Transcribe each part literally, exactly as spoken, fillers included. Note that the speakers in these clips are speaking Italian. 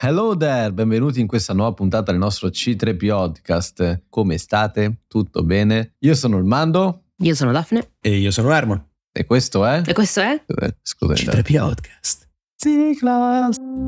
Hello there, benvenuti in questa nuova puntata del nostro C tre Podcast. Come state? Tutto bene? Io sono il Mando. Io sono Daphne. E io sono Ermo. E questo è? E questo è? Scusa, C tre Podcast. Sigla.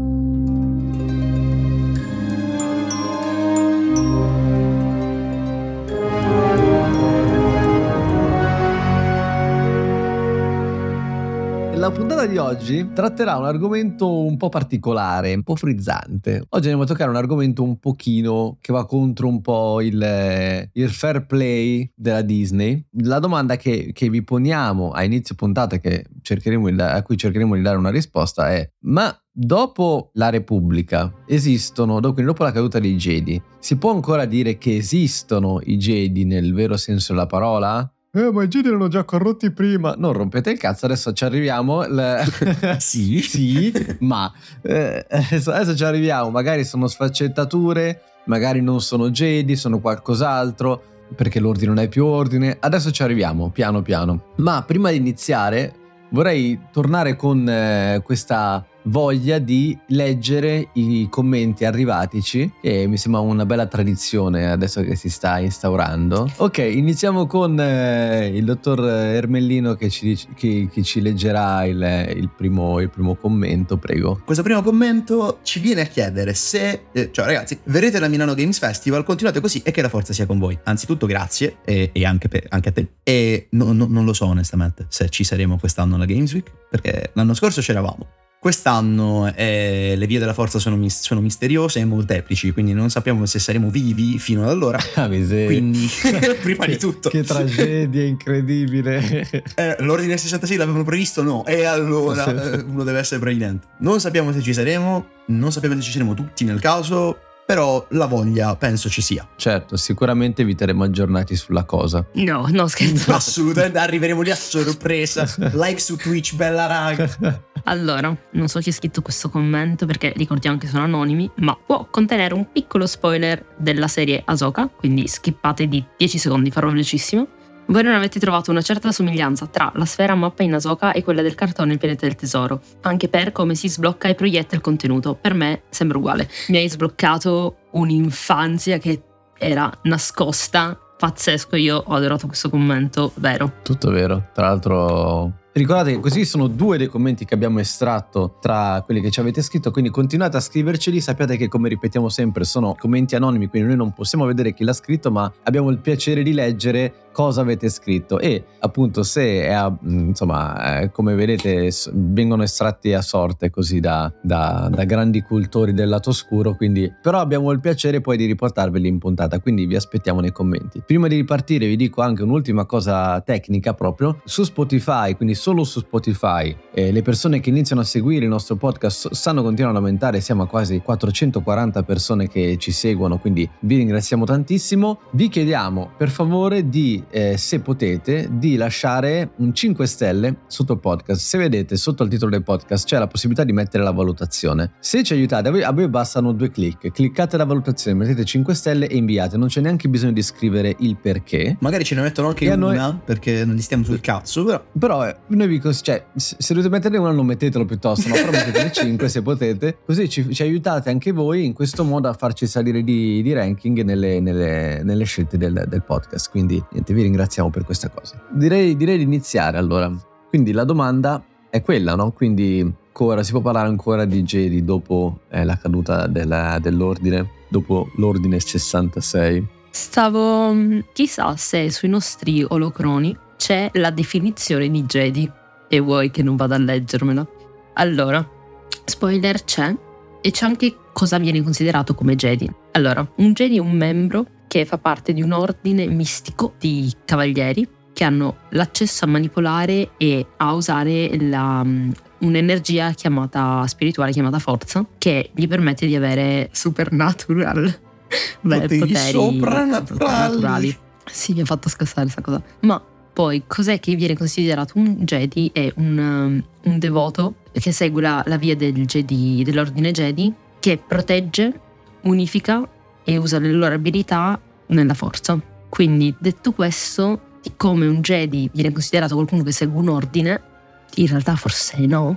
La puntata di oggi tratterà un argomento un po' particolare, un po' frizzante. Oggi andiamo a toccare un argomento un pochino che va contro un po' il, il fair play della Disney. La domanda che, che vi poniamo a inizio puntata, che cercheremo di, a cui cercheremo di dare una risposta è: ma dopo la Repubblica esistono, dopo, dopo la caduta dei Jedi, si può ancora dire che esistono i Jedi nel vero senso della parola? Eh, ma i Jedi erano già corrotti prima. Non rompete il cazzo, adesso ci arriviamo. Le... sì, sì, ma eh, adesso, adesso ci arriviamo. Magari sono sfaccettature, magari non sono Jedi, sono qualcos'altro, perché l'ordine non è più ordine. Adesso ci arriviamo, piano piano. Ma prima di iniziare vorrei tornare con eh, questa voglia di leggere i commenti arrivatici, che mi sembra una bella tradizione adesso che si sta instaurando. Ok, iniziamo con eh, il dottor Ermellino che ci, che, che ci leggerà il, il, primo, il primo commento, prego. Questo primo commento ci viene a chiedere se, eh, cioè ragazzi, verrete alla Milano Games Festival, continuate così e che la forza sia con voi. Anzitutto grazie e, e anche, per, anche a te. E no, no, non lo so onestamente se ci saremo quest'anno alla Games Week, perché l'anno scorso c'eravamo. Quest'anno eh, le vie della forza sono, mis- sono misteriose e molteplici, quindi non sappiamo se saremo vivi fino ad allora. Ah, quindi prima di tutto che tragedia incredibile. eh, l'ordine sessantasei l'avevano previsto? No, e allora eh, uno deve essere previdente. Non sappiamo se ci saremo, non sappiamo se ci saremo tutti nel caso, però la voglia penso ci sia. Certo, sicuramente vi terremo aggiornati sulla cosa. No, no scherzo. Assolutamente, arriveremo lì a sorpresa. Like su Twitch, bella raga. Allora, non so chi ha scritto questo commento perché ricordiamo che sono anonimi, ma può contenere un piccolo spoiler della serie Ahsoka, quindi skippate di dieci secondi, farò velocissimo. Voi non avete trovato una certa somiglianza tra la sfera mappa in Ahsoka e quella del cartone Il pianeta del tesoro, anche per come si sblocca e proietta il contenuto. Per me sembra uguale. Mi hai sbloccato un'infanzia che era nascosta. Pazzesco, io ho adorato questo commento, vero? Tutto vero. Tra l'altro, ricordate che questi sono due dei commenti che abbiamo estratto tra quelli che ci avete scritto, quindi continuate a scriverceli. Sappiate che, come ripetiamo sempre, sono commenti anonimi, quindi noi non possiamo vedere chi l'ha scritto, ma abbiamo il piacere di leggere cosa avete scritto. E appunto, se è, insomma, eh, come vedete, vengono estratti a sorte così da, da, da grandi cultori del lato oscuro, quindi però abbiamo il piacere poi di riportarveli in puntata, quindi vi aspettiamo nei commenti. Prima di ripartire vi dico anche un'ultima cosa tecnica, proprio su Spotify, quindi solo su Spotify eh, le persone che iniziano a seguire il nostro podcast stanno continuando ad aumentare, siamo a quasi quattrocentoquaranta persone che ci seguono, quindi vi ringraziamo tantissimo. Vi chiediamo per favore di Eh, se potete, di lasciare un cinque stelle sotto il podcast. Se vedete sotto il titolo del podcast c'è la possibilità di mettere la valutazione. Se ci aiutate, a voi, a voi bastano due clic, cliccate la valutazione, mettete cinque stelle e inviate, non c'è neanche bisogno di scrivere il perché. Magari ce ne mettono anche e una noi... perché non gli stiamo sul cazzo, però però eh, noi vi cons- cioè, se dovete metterne una non mettetelo piuttosto, no? Però mettetene cinque se potete, così ci, ci aiutate anche voi in questo modo a farci salire di, di ranking nelle, nelle, nelle scelte del, del podcast. Quindi niente, vi ringraziamo per questa cosa. Direi, direi di iniziare allora. Quindi la domanda è quella, no? Quindi ancora si può parlare ancora di Jedi dopo eh, la caduta della, dell'ordine, dopo l'ordine sessantasei? Stavo... chissà se sui nostri olocroni c'è la definizione di Jedi e vuoi che non vada a leggermela? Allora, spoiler c'è e c'è anche cosa viene considerato come Jedi. Allora, un Jedi è un membro che fa parte di un ordine mistico di cavalieri che hanno l'accesso a manipolare e a usare la, un'energia chiamata spirituale, chiamata forza, che gli permette di avere supernatural Beh, poteri, poteri soprannaturali. soprannaturali. Sì, mi ha fatto scassare questa cosa. Ma poi cos'è che viene considerato un Jedi? È un, un devoto che segue la, la via del Jedi, dell'ordine Jedi, che protegge, unifica e usa le loro abilità nella forza. Quindi, detto questo, come un Jedi viene considerato qualcuno che segue un ordine, in realtà forse no,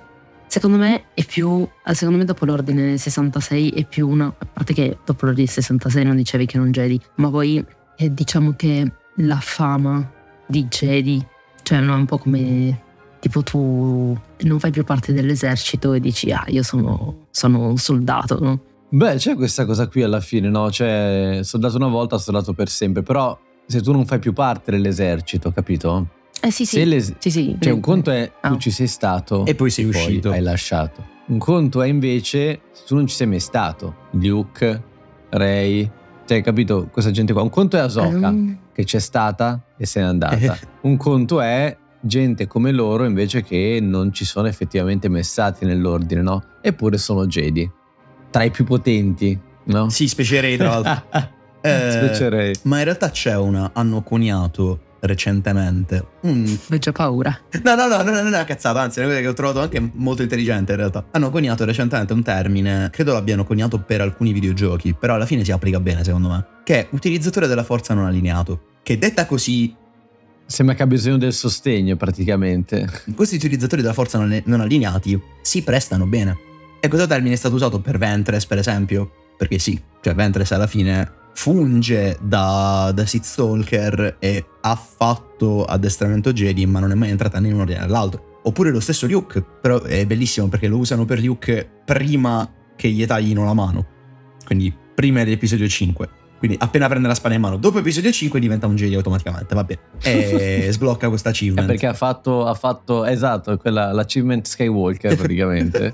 Secondo me è più, secondo me dopo l'ordine sessantasei è più una, a parte che dopo l'ordine sessantasei non dicevi che non Jedi, ma poi eh, diciamo che la fama di Jedi, cioè no, è un po' come tipo tu non fai più parte dell'esercito e dici ah io sono, sono un soldato, no? Beh, c'è questa cosa qui alla fine, no? Cioè, soldato una volta, soldato per sempre, però se tu non fai più parte dell'esercito, capito? Eh sì sì, Se le- sì, sì. Cioè un conto è tu Ah. ci sei stato E poi sei uscito. hai lasciato. Un conto è invece se tu non ci sei mai stato. Luke, Rey, cioè capito questa gente qua. Un conto è Ahsoka Um, che c'è stata e se n'è andata. Un conto è gente come loro invece che non ci sono effettivamente mai stati nell'ordine, no? Eppure sono Jedi. Tra i più potenti, no? Sì, specie Rey tra l'altro. Eh, Specie Rey. Ma in realtà c'è una, hanno coniato recentemente un... ho già paura. No, no, no, no, no, no, cazzata, anzi è una cosa che ho trovato anche molto intelligente in realtà. Hanno coniato recentemente un termine, credo l'abbiano coniato per alcuni videogiochi, però alla fine si applica bene secondo me, che è utilizzatore della forza non allineato, che detta così, Sembra che ha bisogno del sostegno praticamente. questi utilizzatori della forza non, non allineati si prestano bene. E questo termine è stato usato per Ventress per esempio, perché sì, cioè Ventress alla fine funge da, da Sith Stalker e ha fatto addestramento Jedi ma non è mai entrata né in un ordine né nell'altro. Oppure lo stesso Luke, però è bellissimo perché lo usano per Luke prima che gli taglino la mano, quindi prima dell'episodio cinque, quindi appena prende la spada in mano, dopo episodio cinque diventa un Jedi automaticamente, va bene, e sblocca questa È achievement. perché ha fatto, ha fatto esatto, quella, l'achievement Skywalker praticamente.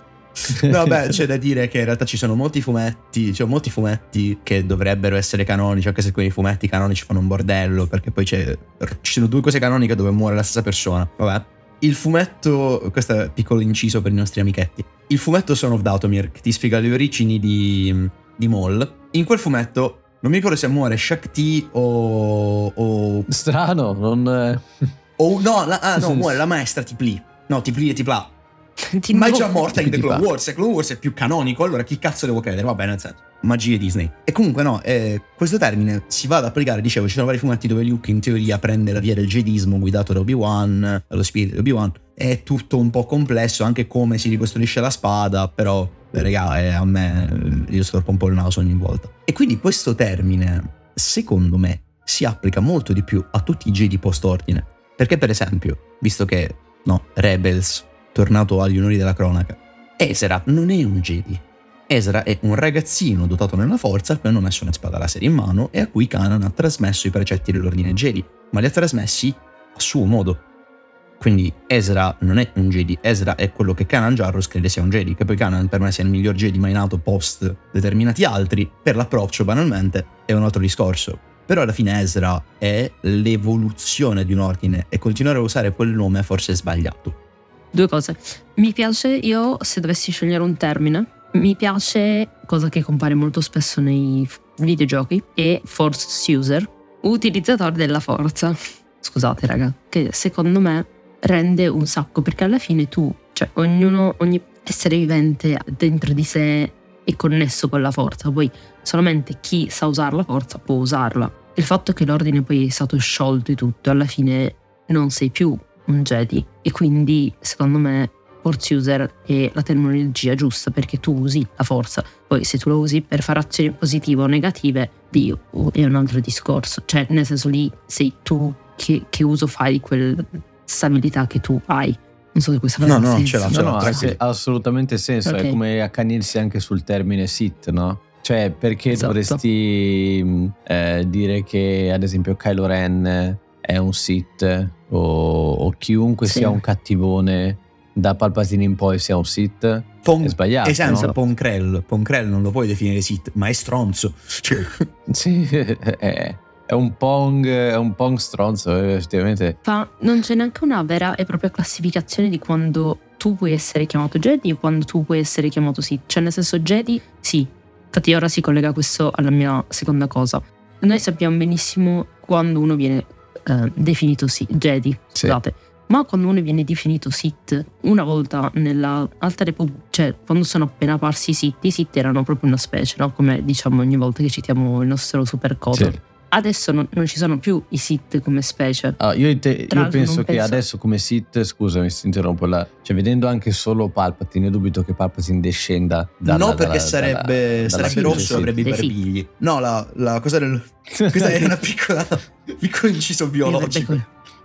No, beh, c'è da dire che in realtà ci sono molti fumetti, cioè molti fumetti che dovrebbero essere canonici, anche se quei fumetti canonici fanno un bordello, perché poi c'è, ci sono due cose canoniche dove muore la stessa persona. Vabbè. Il fumetto, questo è un piccolo inciso per i nostri amichetti. Il fumetto Son of Dathomir, che ti spiega le origini di, di Maul. In quel fumetto, non mi ricordo se muore Shakti o... o, Strano, non... o no, la, ah no, muore la maestra Tipli. No, Tipli e Tipla. Ti Ma è dico- già morta in The Tipo- Clone Wars. E Clone Wars è più canonico, allora chi cazzo devo credere? Va bene, nel senso, magie Disney. E comunque no, eh, questo termine si va ad applicare, dicevo, ci sono vari fumetti dove Luke in teoria prende la via del jedismo guidato da Obi-Wan, dallo spirito di Obi-Wan. È tutto un po' complesso, anche come si ricostruisce la spada, però, beh, raga, eh, a me io storpo un po' il naso ogni volta. E quindi questo termine, secondo me, si applica molto di più a tutti i Jedi post-ordine. Perché per esempio, visto che, no, Rebels, tornato agli onori della cronaca, Ezra non è un Jedi. Ezra è un ragazzino dotato nella forza a cui hanno messo una spada laser in mano e a cui Kanan ha trasmesso i precetti dell'ordine Jedi, ma li ha trasmessi a suo modo. Quindi Ezra non è un Jedi, Ezra è quello che Kanan Jarrus crede sia un Jedi, che poi Kanan per me sia il miglior Jedi mai nato post determinati altri, per l'approccio banalmente è un altro discorso. Però alla fine Ezra è l'evoluzione di un ordine e continuare a usare quel nome forse è sbagliato. Due cose. Mi piace, io se dovessi scegliere un termine, mi piace, cosa che compare molto spesso nei videogiochi, è Force User, utilizzatore della forza. Scusate raga, che secondo me rende un sacco, perché alla fine tu, cioè ognuno, ogni essere vivente dentro di sé è connesso con la forza, poi solamente chi sa usare la forza può usarla. Il fatto che l'ordine poi è stato sciolto e tutto, alla fine non sei più un Jedi, e quindi secondo me Force User è la terminologia giusta, perché tu usi la forza, poi se tu la usi per fare azioni positive o negative Dio, è un altro discorso, cioè nel senso lì sei tu che, che uso fai di quella stabilità che tu hai. Non so se questa No, ha no, senso. ce l'ha, ce No, l'ha, no, ha, tranquillo. se- ha assolutamente senso. Ok. È come accanirsi anche sul termine Sith, no? Cioè, perché Esatto. dovresti mh, eh, dire che ad esempio Kylo Ren è un Sith o, o chiunque Sì. sia un cattivone da Palpatine in poi sia un Sith? Pon- È sbagliato, Esempio, no? Ponkrell. Ponkrell non lo puoi definire Sith, ma è stronzo. Cioè, Sì, è, è un Pong, è un Pong stronzo, eh, effettivamente. Fa- non c'è neanche una vera e propria classificazione di quando tu puoi essere chiamato Jedi o quando tu puoi essere chiamato Sith. Cioè nel senso Jedi, sì. Infatti ora si collega questo alla mia seconda cosa. Noi sappiamo benissimo quando uno viene eh, definito sì, Jedi, Sì. scusate. Ma quando uno viene definito Sith, una volta nella Alta Repubblica, cioè quando sono appena apparsi i Sith, i Sith erano proprio una specie, no? Come diciamo ogni volta che citiamo il nostro super coso. Sì. adesso non, non ci sono più i Sith come specie. Ah, io, te, Tra io l'altro penso non che penso- adesso come Sith, scusami se interrompo, la, cioè vedendo anche solo Palpatine, io dubito che Palpatine descenda dalla, no, perché dalla- sarebbe, dalla- dalla sarebbe specie rosso e Sith. avrebbe i Dei barbigli. No, la, la cosa del... Questa è una piccola piccolo inciso biologico.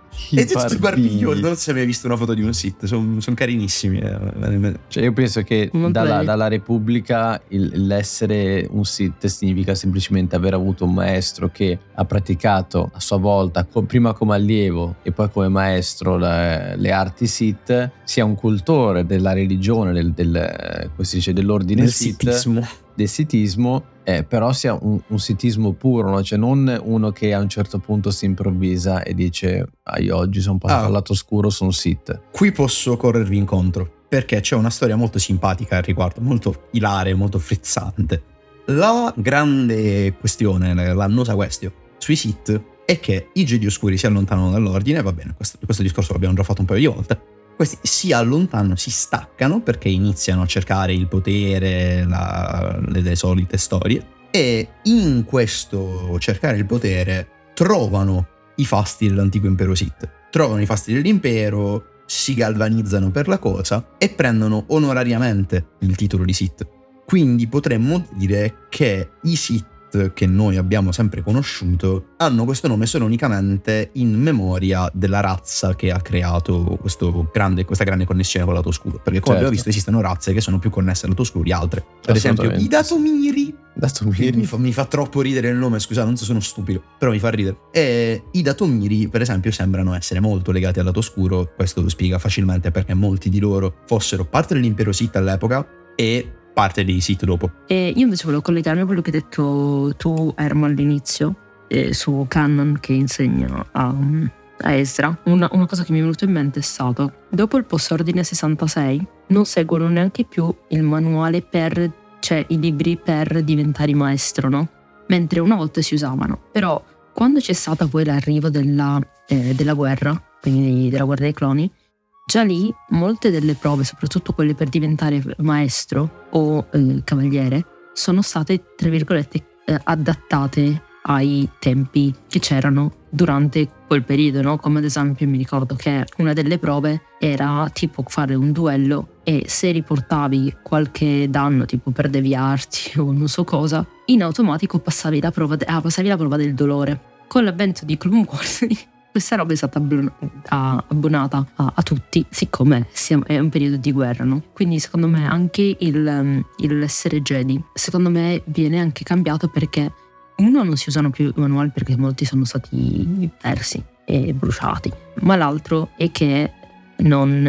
I E tutti i barbigli, barbigli. non so se hai mai visto una foto di un Sith, sono son carinissimi. eh. Cioè io penso che Non dalla, play. dalla Repubblica il- l'essere un Sith significa semplicemente aver avuto un maestro che ha praticato a sua volta, co- prima come allievo e poi come maestro, le, le arti Sith, sia un cultore della religione, del, del, eh, come si dice, dell'ordine Nel Sith, sithismo. del sithismo, eh, però sia un, un sithismo puro, no? Cioè non uno che a un certo punto si improvvisa e dice ah, io oggi sono passato Ah. al lato oscuro, sono Sith. Qui posso corrervi incontro, perché c'è una storia molto simpatica al riguardo, molto ilare, molto frizzante. La grande questione, l'annosa questione sui Sith è che i Jedi oscuri si allontanano dall'ordine, va bene, questo, questo discorso l'abbiamo già fatto un paio di volte. Questi si allontanano, si staccano perché iniziano a cercare il potere, la, le, le solite storie, e in questo cercare il potere trovano i fasti dell'antico impero Sith, trovano i fasti dell'impero, si galvanizzano per la cosa e prendono onorariamente il titolo di Sith. Quindi potremmo dire che i Sith che noi abbiamo sempre conosciuto hanno questo nome solo unicamente in memoria della razza che ha creato questo grande, questa grande connessione con il lato oscuro, perché come Certo. abbiamo visto esistono razze che sono più connesse al lato oscuro di altre, per esempio i Assolutamente. Datomiri. Dato Mi fa, mi fa troppo ridere il nome, scusate, non so, sono stupido, però mi fa ridere. E i Datomiri, per esempio, sembrano essere molto legati al lato oscuro. Questo lo spiega facilmente perché molti di loro fossero parte dell'impero Sith all'epoca e parte dei Sith dopo. E io invece volevo collegarmi a quello che hai detto tu, Ermo, all'inizio, eh, su Canon che insegna a, a Ezra. Una, una cosa che mi è venuta in mente è stato, dopo il post-ordine sessantasei non seguono neanche più il manuale per, cioè i libri per diventare maestro, no? Mentre una volta si usavano. Però quando c'è stato poi l'arrivo della, eh, della guerra, quindi della guerra dei cloni, già lì molte delle prove, soprattutto quelle per diventare maestro o eh, cavaliere, sono state, tra virgolette, eh, adattate ai tempi che c'erano durante quel periodo, no? Come ad esempio mi ricordo che una delle prove era tipo fare un duello e se riportavi qualche danno, tipo perdevi arti o non so cosa, in automatico passavi la prova, de- ah, passavi la prova del dolore. Con l'avvento di Clone Wars questa roba è stata abbon- a- abbonata a, a tutti, siccome siamo, è un periodo di guerra, no? Quindi secondo me anche il, um, il essere Jedi, secondo me viene anche cambiato perché uno, non si usano più i manuali perché molti sono stati persi e bruciati, ma l'altro è che non,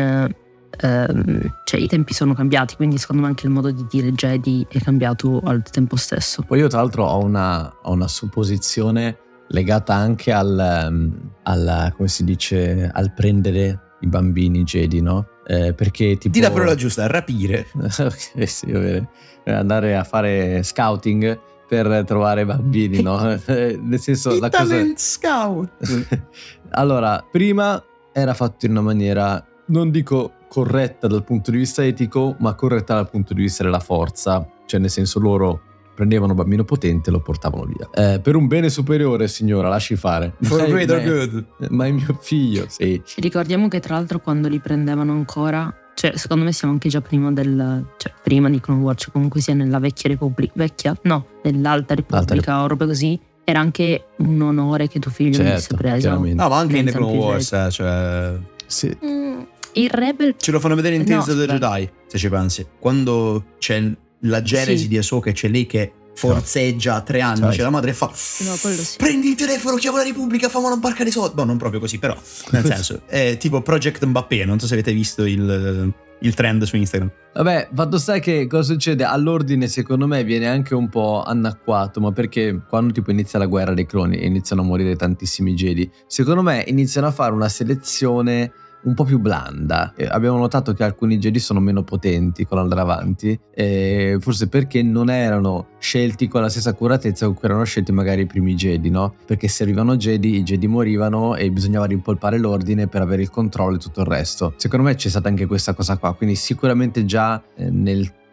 ehm, cioè i tempi sono cambiati, quindi secondo me anche il modo di dire Jedi è cambiato al tempo stesso. Poi io tra l'altro ho una, ho una supposizione legata anche al, um, al, come si dice, al prendere i bambini Jedi, no? Eh, perché tipo... Di la parola giusta, rapire. Ok, sì, va bene. andare a fare scouting per trovare bambini, no? Nel senso, I la cosa... talent scout. Allora, prima era fatto in una maniera, non dico corretta dal punto di vista etico, ma corretta dal punto di vista della forza. Cioè, nel senso, loro prendevano un bambino potente e lo portavano via. Eh, per un bene superiore, signora, lasci fare. For Ma è- greater ma è- good. Ma è mio figlio, sì. Ricordiamo che tra l'altro quando li prendevano ancora, cioè secondo me siamo anche già prima del, cioè prima di Clone Wars, comunque sia nella vecchia Repubblica, vecchia? No, nell'Alta Repubblica Alta o roba così, era anche un onore che tuo figlio venisse Certo, preso. chiaramente. No, ma anche in The Senza Clone anche Wars, eh, cioè... Sì. Mm, il Rebel... Ce lo fanno vedere in Tales No, of the aspetta. Jedi, se ci pensi. Quando c'è la genesi Sì. di Ahsoka e c'è lei che forzeggia a tre anni, Sai. c'è la madre e fa No, quello sì. prendi il telefono, chiama la Repubblica, fammi una barca di soldi. No, non proprio così, però nel senso è tipo Project Mbappé. Non so se avete visto il, il trend su Instagram. Vabbè, fatto sta che cosa succede? All'ordine secondo me viene anche un po' annacquato, ma perché quando tipo inizia la guerra dei cloni e iniziano a morire tantissimi Jedi, secondo me iniziano a fare una selezione un po' più blanda. Eh, abbiamo notato che alcuni Jedi sono meno potenti con l'andare avanti, eh, forse perché non erano scelti con la stessa accuratezza con cui erano scelti magari i primi Jedi, no? Perché se arrivano Jedi, i Jedi morivano e bisognava rimpolpare l'ordine per avere il controllo e tutto il resto. Secondo me c'è stata anche questa cosa qua, quindi sicuramente già eh, nel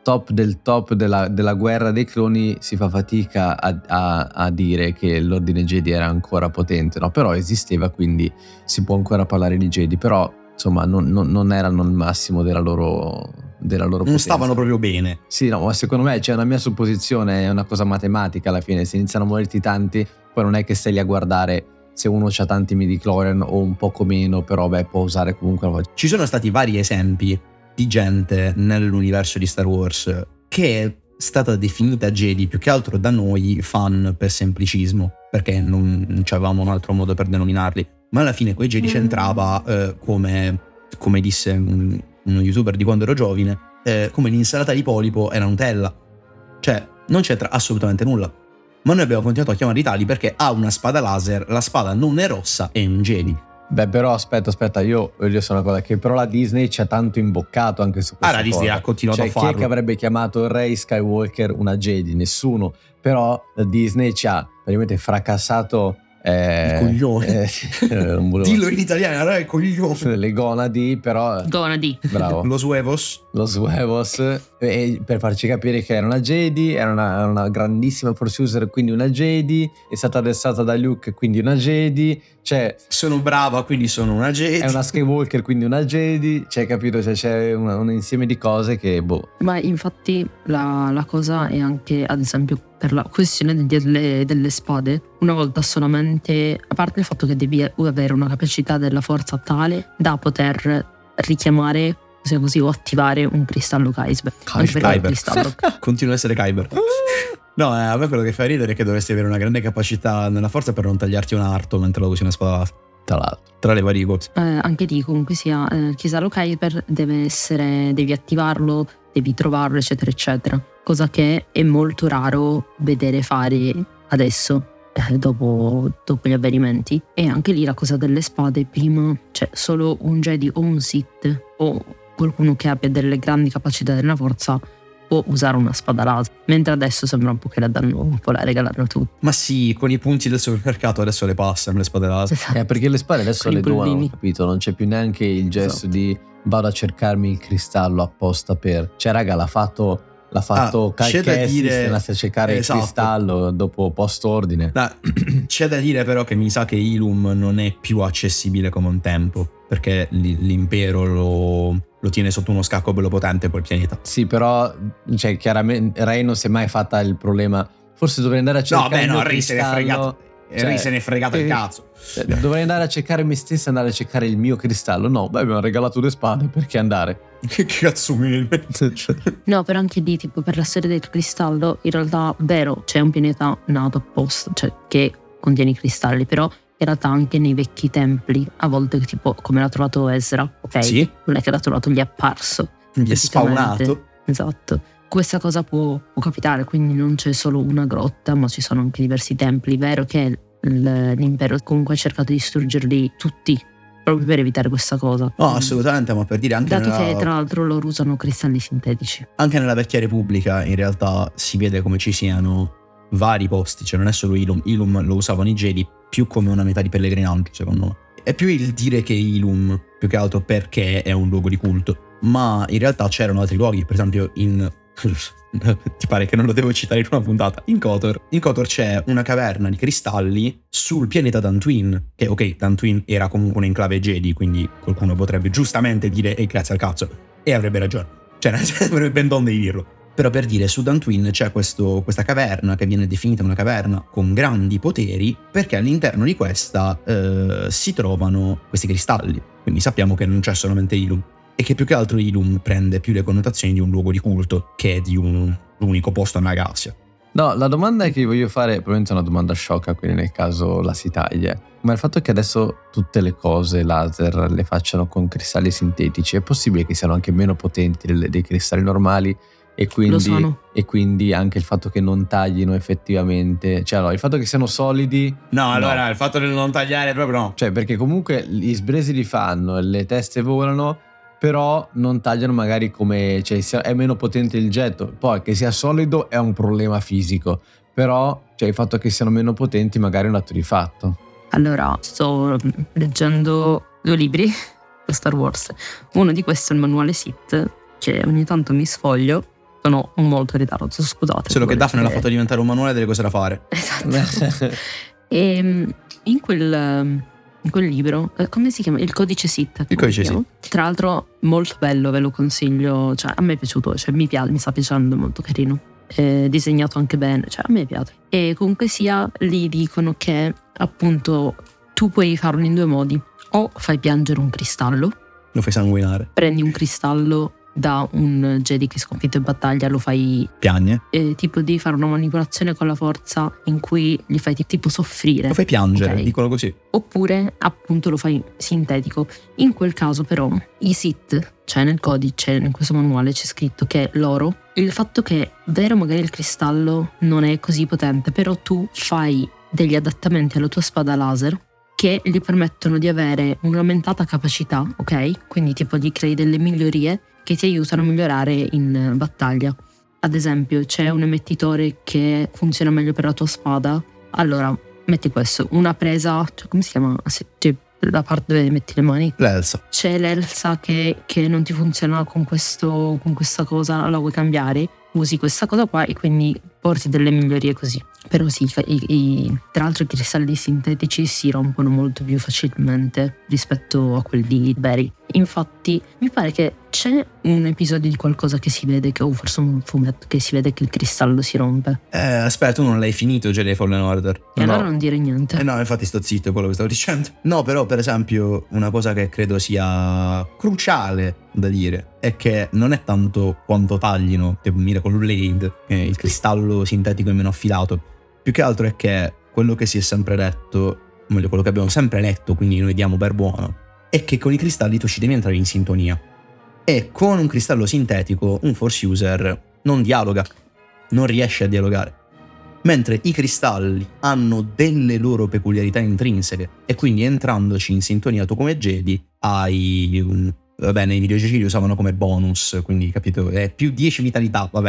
top del top della, della guerra dei cloni si fa fatica a, a, a dire che l'ordine Jedi era ancora potente, no? Però esisteva, quindi si può ancora parlare di Jedi, però insomma non, non, non erano il massimo della loro, della loro non potenza. stavano proprio bene. Sì, no, ma secondo me c'è una mia supposizione, è una cosa matematica alla fine, se iniziano a morirti tanti, poi non è che stai lì a guardare se uno c'ha tanti midi-chlorian o un poco meno, però beh, può usare comunque la... Ci sono stati vari esempi di gente nell'universo di Star Wars che è stata definita Jedi più che altro da noi fan per semplicismo, perché non, non avevamo un altro modo per denominarli, ma alla fine quei Jedi c'entrava eh, come, come disse un, uno youtuber di quando ero giovane, eh, come l'insalata di polipo era Nutella, cioè non c'entra assolutamente nulla. Ma noi abbiamo continuato a chiamarli tali perché ha una spada laser, la spada non è rossa, è un Jedi. Beh, però aspetta, aspetta, io voglio dire una cosa, che però la Disney ci ha tanto imboccato anche su questa Ah, la Disney cosa. ha continuato cioè, a farlo. Chi è che avrebbe chiamato Rey Skywalker una Jedi? Nessuno. Però la Disney ci ha praticamente fracassato eh, il coglione. Eh, non volevo... Dillo in italiano, allora è coglione. Le gonadi, però... Gonadi. Bravo. Los huevos. Los huevos. E per farci capire che era una Jedi, era una, una grandissima Force user, quindi una Jedi, è stata addestrata da Luke, quindi una Jedi, cioè... Sono brava, quindi sono una Jedi. È una Skywalker, quindi una Jedi, cioè capito? Cioè, c'è un, un insieme di cose che, boh... Ma infatti la, la cosa è anche, ad esempio, per la questione delle, delle spade, una volta solamente, a parte il fatto che devi avere una capacità della forza tale da poter richiamare, così, così o attivare un cristallo Kyber. Kyber. Cristallo. Continua a essere Kyber. No, eh, a me quello che fa ridere è che dovresti avere una grande capacità nella forza per non tagliarti un arto mentre lo usi una spada laser. Tra l'altro. Tra le varie cose. Eh, anche lì comunque sia eh, cristallo Kyber deve essere, devi attivarlo, devi trovarlo, eccetera eccetera, cosa che è molto raro vedere fare adesso, eh, dopo, dopo gli avvenimenti. E anche lì la cosa delle spade, prima cioè solo un Jedi o un Sith o qualcuno che abbia delle grandi capacità della forza può usare una spada laser, mentre adesso sembra un po' che la danno un po' la regalano tutti. Ma sì, con i punti del supermercato adesso le passano le spade laser. Esatto. Eh, perché le spade adesso Con le i bullini. donano, capito? Non c'è più neanche il gesto Esatto. di vado a cercarmi il cristallo apposta per... Cioè raga, l'ha fatto... L'ha fatto Ah, Cal c'è da Kestis, dire- è andato a cercare esatto. il cristallo dopo post-ordine. No, c'è da dire però che mi sa che Ilum non è più accessibile come un tempo, perché l- l'impero lo, lo tiene sotto uno scacco bello potente quel pianeta. Sì, però cioè, chiaramente Rey non si è mai fatta il problema. Forse dovrei andare a No, cercare beh, il no, mio Rey se ne è cristallo. fregato. Cioè, Rey se ne è fregato il eh, cazzo. Cioè, dovrei andare a cercare me stesso e andare a cercare il mio cristallo. No, beh, abbiamo regalato due spade, perché andare? Che cazzo mi viene in mente? No, però anche lì, tipo, per la storia del cristallo, in realtà, vero, c'è un pianeta nato apposta, cioè che contiene i cristalli, però in realtà anche nei vecchi templi, a volte, tipo, come l'ha trovato Ezra, ok? Sì. Non è che l'ha trovato, gli è apparso. Gli è fisicamente. spawnato. Esatto. Questa cosa può, può capitare, quindi non c'è solo una grotta, ma ci sono anche diversi templi. Vero che l- l'impero comunque ha cercato di distruggerli tutti, proprio per evitare questa cosa. No, assolutamente, ma per dire anche Dato nella, che tra l'altro loro usano cristalli sintetici. anche nella vecchia Repubblica in realtà si vede come ci siano vari posti, cioè non è solo Ilum. Ilum lo usavano i Jedi più come una metà di pellegrinaggio, secondo me. È più il dire che Ilum, più che altro perché è un luogo di culto, ma in realtà c'erano altri luoghi, per esempio in... ti pare che non lo devo citare in una puntata? In Kotor. In Kotor c'è una caverna di cristalli sul pianeta Dantooine, che ok, Dantooine era comunque un'enclave Jedi, quindi qualcuno potrebbe giustamente dire e grazie al cazzo, e avrebbe ragione, cioè avrebbe ben donde di dirlo. Però per dire, su Dantooine c'è questo, questa caverna che viene definita una caverna con grandi poteri, perché all'interno di questa eh, si trovano questi cristalli, quindi sappiamo che non c'è solamente Ilum, e che più che altro Ilum prende più le connotazioni di un luogo di culto che di un unico posto nella galassia. No, la domanda che voglio fare, probabilmente è una domanda sciocca, quindi nel caso la si taglia, ma il fatto che adesso tutte le cose laser le facciano con cristalli sintetici, è possibile che siano anche meno potenti delle- dei cristalli normali e Lo quindi, sono. e quindi anche il fatto che non taglino effettivamente, cioè no, il fatto che siano solidi, No, allora il fatto di non tagliare proprio no. cioè perché comunque gli sbresi li fanno, le teste volano, però non tagliano magari come, cioè sia- è meno potente il getto, poi che sia solido è un problema fisico, però cioè il fatto che siano meno potenti magari è un atto di fatto. Allora, sto leggendo due libri per Star Wars. Uno di questi è il manuale Sith, che ogni tanto mi sfoglio, sono molto in ritardo, scusate. Solo che Daphne l'ha perché- fatto diventare un manuale delle cose da fare. Esatto. E mm, in quel, in quel libro, eh, come si chiama? Il codice Sith. Il codice si chiama? Tra l'altro molto bello, ve lo consiglio. Cioè, a me è piaciuto, cioè, mi, piace, mi sta piacendo, molto carino. Eh, disegnato anche bene, cioè a me piace. E comunque sia, lì dicono che appunto tu puoi farlo in due modi. O fai piangere un cristallo, Lo fai sanguinare. prendi un cristallo da un Jedi che è sconfitto in battaglia, lo fai Piagne. eh, tipo di fare una manipolazione con la forza in cui gli fai ti- tipo soffrire. Lo fai piangere, Ok. dicono così. Oppure appunto lo fai sintetico. In quel caso però i Sith, cioè nel codice, in questo manuale c'è scritto che loro, il fatto che vero magari il cristallo non è così potente, però tu fai degli adattamenti alla tua spada laser che gli permettono di avere un'aumentata capacità, ok? Quindi tipo gli crei delle migliorie che ti aiutano a migliorare in battaglia. Ad esempio c'è un emettitore che funziona meglio per la tua spada, allora metti questo, una presa, cioè come si chiama? Se- cioè, la parte dove metti le mani. L'Elsa. C'è l'Elsa che, che non ti funziona con, questo, con questa cosa, la vuoi cambiare, usi questa cosa qua e quindi porti delle migliorie così. Però sì, i, i, tra l'altro i cristalli sintetici si rompono molto più facilmente rispetto a quelli veri. Infatti mi pare che c'è un episodio di qualcosa che si vede, che, o forse un fumetto, che si vede che il cristallo si rompe. Eh, aspetta, tu non l'hai finito Jedi Fallen Order? E No. allora non dire niente. Eh no, infatti sto zitto, è quello che stavo dicendo. No, però per esempio una cosa che credo sia cruciale da dire è che non è tanto quanto taglino tipo Miracle Blade, eh, il cristallo sintetico è meno affilato, più che altro è che quello che si è sempre detto, o meglio quello che abbiamo sempre letto, quindi noi diamo per buono, è che con i cristalli tu ci devi entrare in sintonia. E con un cristallo sintetico un Force user non dialoga, non riesce a dialogare. Mentre i cristalli hanno delle loro peculiarità intrinseche e quindi entrandoci in sintonia tu come Jedi hai un... Vabbè, nei videogiochi li usavano come bonus, quindi capito, è più dieci vitalità, vabbè.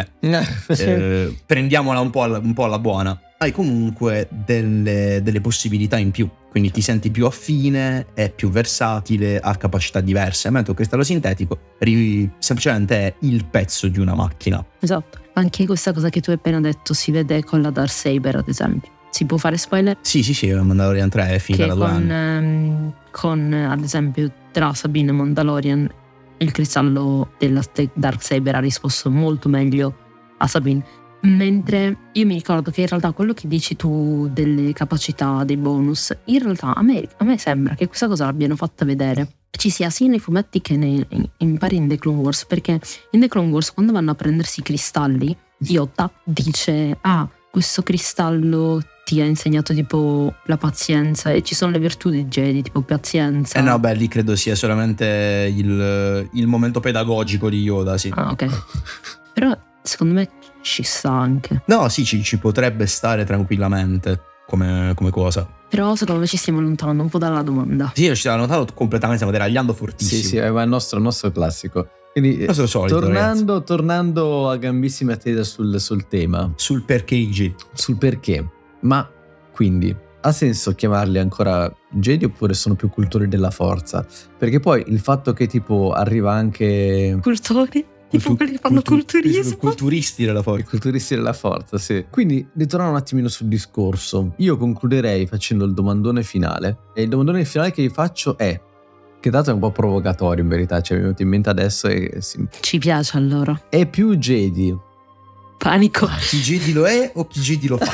Eh, prendiamola un po' alla, un po' alla buona. Hai comunque delle, delle possibilità in più, quindi ti senti più affine, è più versatile, ha capacità diverse, mentre il cristallo sintetico ri- semplicemente è il pezzo di una macchina. Esatto. Anche questa cosa che tu hai appena detto si vede con la Darksaber, ad esempio. Si può fare spoiler? Sì, sì, sì, Mandalorian tre è finita Che da due con, anni. ehm, con, ad esempio, tra Sabine e Mandalorian, il cristallo della Ste- Darksaber ha risposto molto meglio a Sabine. Mentre io mi ricordo che in realtà quello che dici tu delle capacità, dei bonus, in realtà a me, a me sembra che questa cosa l'abbiano fatta vedere. Ci sia sia nei fumetti che nei, in, in pari in The Clone Wars, perché in The Clone Wars quando vanno a prendersi i cristalli, Yoda dice ah, questo cristallo ti ha insegnato tipo la pazienza, e ci sono le virtù di Jedi tipo pazienza. Eh no, beh, lì credo sia solamente il, il momento pedagogico di Yoda, sì. Ah, ok. Però secondo me ci sta anche. No, sì, ci, ci potrebbe stare tranquillamente come, come cosa. Però secondo me ci stiamo allontanando un po' dalla domanda. Sì, ci stiamo notato completamente, stiamo deragliando Sì, fortissimo. sì, è il nostro, il nostro classico. Quindi, Il nostro solito, tornando, tornando a gambissime a tesa sul, sul tema, Sul perché i Jedi. sul perché. Ma quindi ha senso chiamarli ancora Jedi oppure sono più cultori della forza? Perché poi il fatto che tipo arriva anche Cultori? Tipo Cultu- quelli che fanno cultu- culturismo? Culturisti della i forza. culturisti della forza, sì. Quindi ritornando un attimino sul discorso, io concluderei facendo il domandone finale. E il domandone finale che vi faccio è, che dato è un po' provocatorio in verità, cioè mi è venuto in mente adesso e sì. Ci piace allora. È più Jedi Panico. Chi Jedi lo è o chi Jedi lo fa?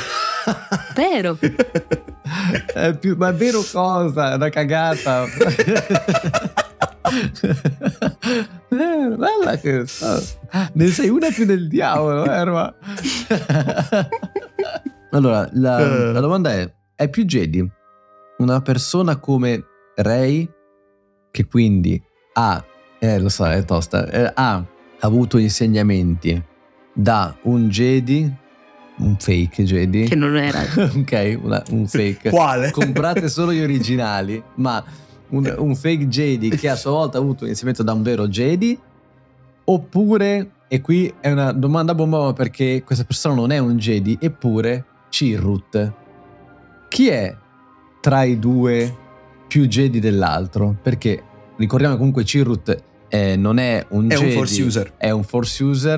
Vero. è più, ma è vero cosa? È una cagata. Eh, bella questa. Ne sei una più del diavolo, vero? Ma- allora, la, la domanda è: è più Jedi una persona come Rey, che quindi ha, eh, lo so, è tosta, eh, ha avuto insegnamenti da un Jedi, un fake Jedi, Che non era. ok, una- un fake. Quale? Comprate solo gli originali, ma un, un fake Jedi che a sua volta ha avuto un insegnamento da un vero Jedi, oppure, e qui è una domanda bomba perché questa persona non è un Jedi, eppure Chirrut. Chi è tra i due più Jedi dell'altro? Perché ricordiamo comunque Chirrut eh, non è un È un Jedi, Force user. è un Force user,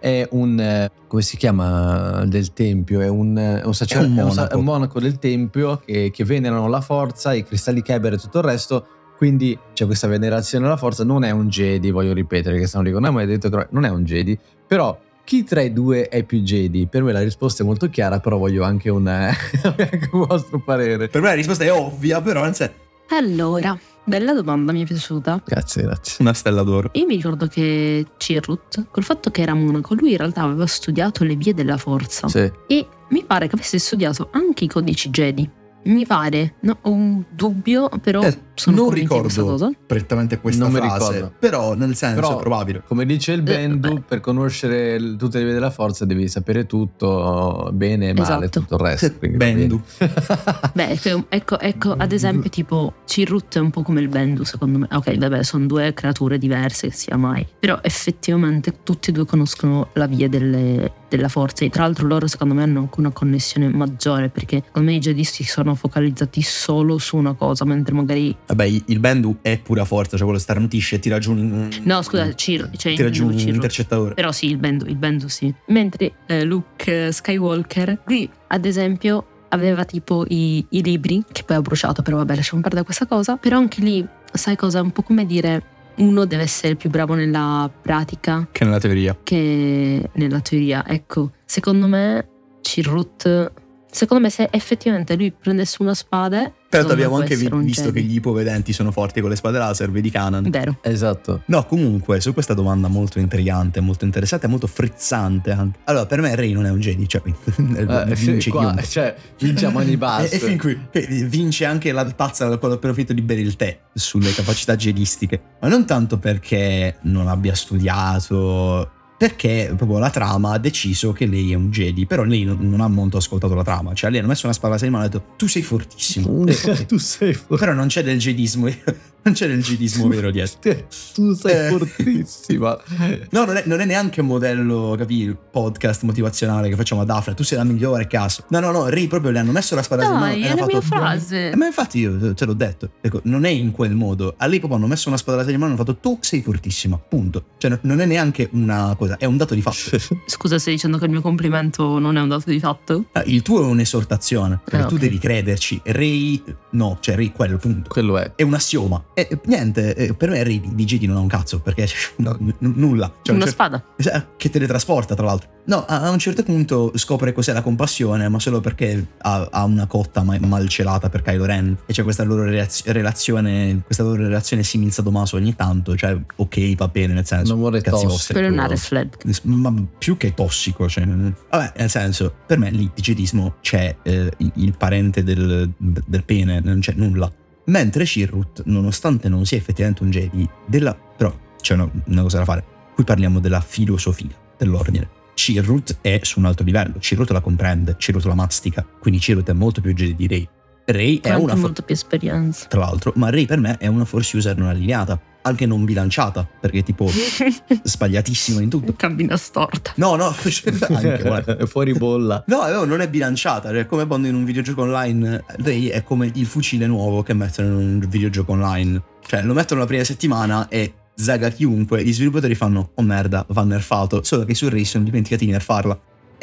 è un eh, come si chiama del tempio? È un, è un sacerdote, È un è un, sa- monaco. è un monaco del tempio che, che venerano la forza, i cristalli Kyber e tutto il resto. Quindi c'è questa venerazione alla forza. Non è un Jedi, voglio ripetere, che se non dicono, no, ma hai detto che non è un Jedi. Però chi tra i due è più Jedi? Per me la risposta è molto chiara, però voglio anche un, anche un vostro parere. Per me la risposta è ovvia, però non sé. Allora, bella domanda, mi è piaciuta. Grazie, grazie. Una stella d'oro. Io mi ricordo che Chirrut, col fatto che era monaco, lui in realtà aveva studiato le vie della forza. Sì. E mi pare che avesse studiato anche i codici Jedi. Mi pare, no, ho un dubbio, però Eh, sono non convinta di questa ricordo cosa. prettamente questa Non mi frase, ricordo. però nel senso Però, è probabile. come dice il Bendu, beh. per conoscere il- tutte le vie della forza devi sapere tutto, bene e male, Esatto. tutto il resto. quindi va Bendu. bene. Beh, ecco, ecco, ecco, ad esempio, tipo Chirrut è un po' come il Bendu, secondo me. Ok, vabbè, sono due creature diverse, che sia mai. Però effettivamente tutti e due conoscono la via delle- della forza. E tra l'altro loro, secondo me, hanno anche una connessione maggiore, perché secondo me i jedisti sono focalizzati solo su una cosa, mentre magari... Vabbè, il Bendu è pura forza, cioè quello starnutisce e ti raggiunge. No, scusa, Cir- cioè, ti raggiunge un Chirrut. intercettatore. Però sì, il Bendu, il Bendu sì. Mentre eh, Luke Skywalker, lui ad esempio aveva tipo i, i libri, che poi ha bruciato, però vabbè, lasciamo perdere questa cosa. Però anche lì, sai cosa? È un po' come dire, uno deve essere più bravo nella pratica Che nella teoria. che nella teoria. Ecco, secondo me Chirrut, secondo me se effettivamente lui prendesse una spada, Però secondo me abbiamo può anche vi- essere un visto Jedi. che gli ipovedenti sono forti con le spade laser, vedi Kanan. Vero. Esatto. No, comunque, su questa domanda molto intrigante, molto interessante e molto frizzante anche. Allora, per me Rey non è un Jedi, cioè Eh, vince qua, chiunque. cioè, vince a mani E, basse. e fin qui che vince anche la tazza da quello appena finito di bere il tè sulle capacità jedistiche. Ma non tanto perché non abbia studiato, perché proprio la trama ha deciso che lei è un Jedi. Però lei non, non ha molto ascoltato la trama. Cioè lei hanno messo una spada alla mano e ha detto tu sei fortissimo. tu sei fortissimo. Però non c'è del jedismo, non c'è del jedismo vero dietro. Tu sei Eh. fortissima. No, non è, non è neanche un modello, capi, podcast motivazionale che facciamo ad Afra. Tu sei la migliore, cazzo. No, no, no, Ray proprio le hanno messo la spada in mano Dai, e è hanno la fatto mia frase. Eh, ma infatti io te l'ho detto. Ecco, non è in quel modo. A lei proprio hanno messo una spada laser in mano e hanno fatto tu sei fortissima, punto. Cioè no- non è neanche una cosa, è un dato di fatto. Scusa, stai dicendo che il mio complimento non è un dato di fatto? Ah, il tuo è un'esortazione, perché Ah, tu ok. devi crederci. Ray no, cioè Ray quello, punto. Quello è. È un assioma. E e niente, eh, per me Ray di, di Jedi non ha un cazzo, perché no, n- nulla. Cioè, Una cioè- spada. Cioè, che teletrasporta tra l'altro. No, a, a un certo punto scopre cos'è la compassione, ma solo perché ha, ha una cotta ma- malcelata per Kylo Ren e c'è questa loro relaz- relazione questa loro relazione simil sadomaso ogni tanto. Cioè ok, va bene, nel senso Un amore cazzi tossico. vostri. Quello è una red flag. Ma più che tossico, cioè, vabbè, nel senso, per me lì di jedismo c'è eh, il, il parente del, del pene, non c'è nulla. Mentre Chirrut, nonostante non sia effettivamente un Jedi, della, però c'è una, una cosa da fare. Qui parliamo della filosofia dell'ordine. Chirrut è su un altro livello, Chirrut la comprende, Chirrut la mastica, quindi Chirrut è molto più Jedi di Rey. Rey è Anche una for- molto più esperienza. tra l'altro, ma Rey per me è una force user non allineata, anche non bilanciata, perché è tipo sbagliatissima in tutto. Cabina storta. No, no, anche, guarda. È fuori bolla. No, no, non è bilanciata, è come quando in un videogioco online Rey è come il fucile nuovo che mettono in un videogioco online. Cioè, lo mettono la prima settimana e zaga chiunque, gli sviluppatori fanno oh merda, va nerfato, solo che su Rey sono dimenticati di nerfarla.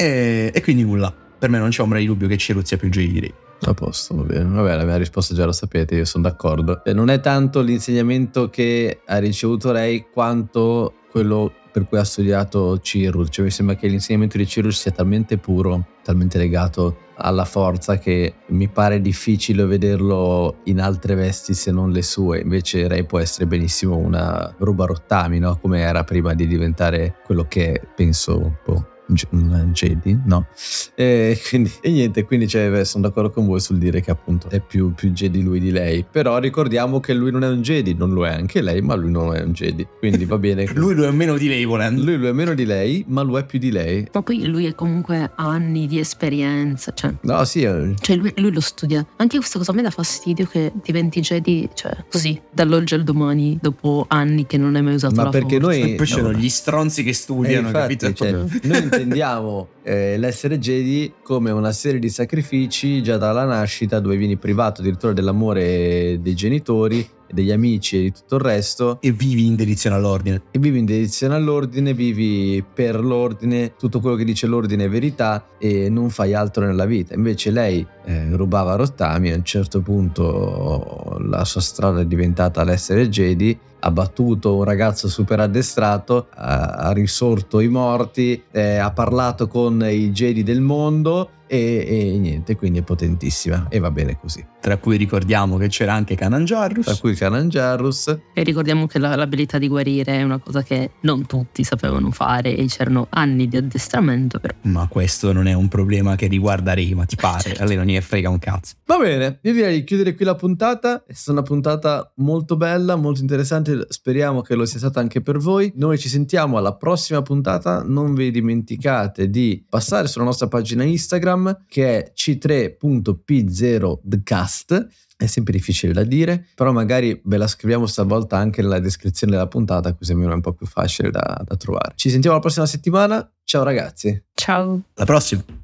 E, e quindi nulla. Per me non c'è ombra di dubbio che Chirrut sia più Jedi di Rey. A posto, va bene. Vabbè, la mia risposta già la sapete, io sono d'accordo. Eh, Non è tanto l'insegnamento che ha ricevuto Rey quanto quello per cui ha studiato Chirrut. Cioè mi sembra che l'insegnamento di Chirrut sia talmente puro, talmente legato alla forza, che mi pare difficile vederlo in altre vesti se non le sue. Invece Rey può essere benissimo una rubarottami, no? Come era prima di diventare quello che è, penso un po' un Jedi, no? E quindi e niente, quindi cioè, beh, sono d'accordo con voi sul dire che appunto è più, più Jedi lui di lei. Però ricordiamo che lui non è un Jedi, non lo è anche lei, ma lui non è un Jedi. Quindi va bene. Lui lo è meno di lei volendo. Lui lo è meno di lei, ma lo è più di lei. Ma poi lui è comunque anni di esperienza, cioè, No, sì, eh, cioè lui, lui lo studia. Anche questa cosa a me dà fastidio, che diventi Jedi, cioè così, dall'oggi al domani, dopo anni che non hai mai usato ma la perché forza. noi E poi ci sono no. gli stronzi che Eh, studiano, infatti, capito? cioè, noi intendiamo eh, l'essere Jedi come una serie di sacrifici già dalla nascita, dove vieni privato addirittura dell'amore dei genitori e degli amici e di tutto il resto. E vivi in dedizione all'ordine. E vivi in dedizione all'ordine, vivi per l'ordine, tutto quello che dice l'ordine è verità e non fai altro nella vita. Invece lei eh, rubava rottami, a un certo punto la sua strada è diventata l'essere Jedi, ha battuto un ragazzo super addestrato, ha, ha risorto i morti, eh, ha parlato con i Jedi del mondo e, e niente, quindi è potentissima e va bene così. Tra cui ricordiamo che c'era anche Kanan Jarrus. Tra cui Kanan Jarrus. E ricordiamo che la, l'abilità di guarire è una cosa che non tutti sapevano fare e c'erano anni di addestramento però. Ma questo non è un problema che riguarda Rey, ma ti pare? Certo. A lei non ne frega un cazzo. Va bene, io direi di chiudere qui la puntata. È stata una puntata molto bella, molto interessante, speriamo che lo sia stata anche per voi. Noi ci sentiamo alla prossima puntata, non vi dimenticate di passare sulla nostra pagina Instagram che è c tre punto p zero the cast. È sempre difficile da dire, però magari ve la scriviamo stavolta anche nella descrizione della puntata, così almeno è un po' più facile da, da trovare. Ci sentiamo la prossima settimana, ciao ragazzi. Ciao. Alla prossima.